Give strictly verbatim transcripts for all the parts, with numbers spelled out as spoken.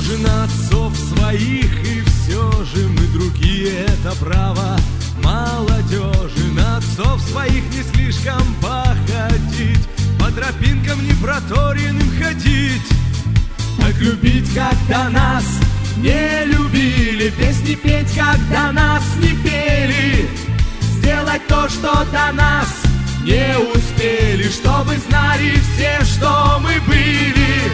на отцов своих, и все же мы другие, это право молодежи. На отцов своих не слишком походить, по тропинкам непроторенным ходить. Так любить, когда нас не любили, песни петь, когда нас не пели, сделать то, что до нас не успели, чтобы знали все, что мы были.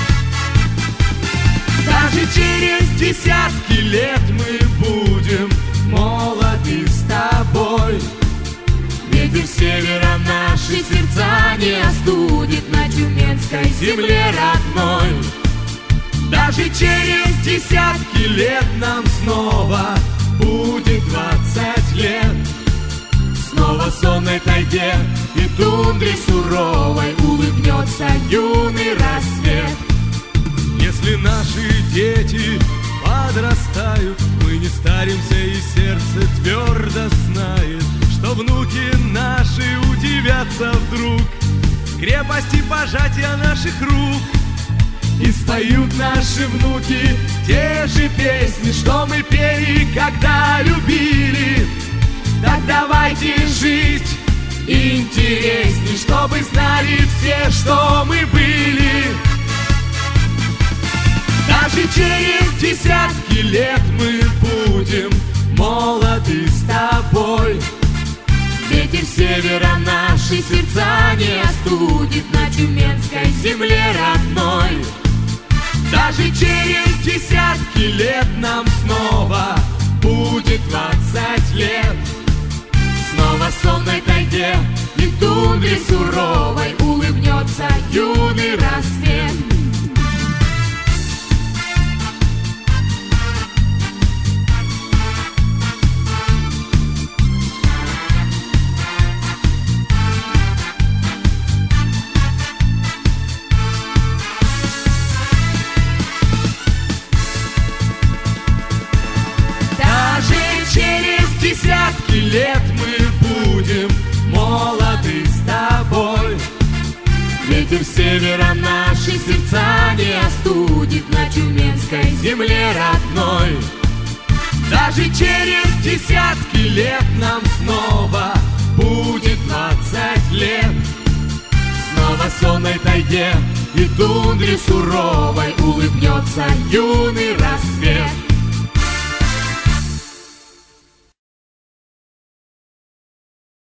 Даже через десятки лет мы будем молоды с тобой. Ветер севера наши сердца не остудит на Тюменской земле родной. Даже через десятки лет нам снова будет двадцать лет. Снова в сонной тайге и тундре суровой улыбнется юный рассвет. Если наши дети подрастают, мы не старимся, и сердце твердо знает, что внуки наши удивятся вдруг крепости пожатия наших рук. И споют наши внуки те же песни, что мы пели, когда любили. Так давайте жить интересней, чтобы знали все, что мы были. Даже через десятки лет мы будем молоды с тобой. Ветер севера наши сердца не остудит на Тюменской земле родной. Даже через десятки лет нам снова будет двадцать лет. Снова в сонной тайге и тундре суровой улыбнется юный рассвет. Десятки лет мы будем молоды с тобой. Ветер севера наши сердца не остудит на Тюменской земле родной. Даже через десятки лет нам снова будет двадцать лет. Снова в сонной тайге и тундре суровой улыбнется юный